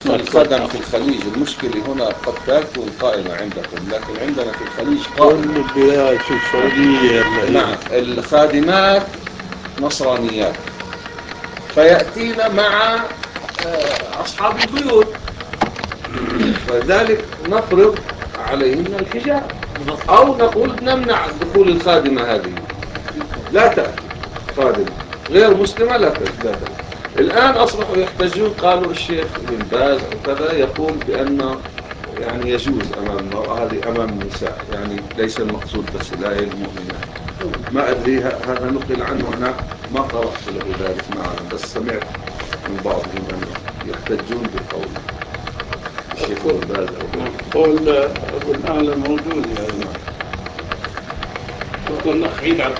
الخدم في الخليج المشكلة هنا قد تكون قائمة عندكم، لكن عندنا في الخليج قائمة. البلاد في السعودية. نعم، الخادمات نصرانيات فيأتينا مع أصحاب البيوت، فذلك نفرض عليهن الحجاب أو نقول نمنع دخول الخادمة هذه، لا تأتي خادمة غير مسلمة، لا تأتي. الآن أصبحوا يحتجون، قالوا الشيخ ابن باز أو كذا يقول بأن يعني يجوز أمام المرأة هذه أمام النساء، يعني ليس المقصود بس الآية المؤمنات. ما أدري هذا نقل عنه، أنا ما قرأت له ذلك، ما أعلم، بس سمعت من بعضهم أن يحتجون بقول الشيخ ابن باز قول ابن أعلى موجود يعني. دكتور الأخ عيد عبد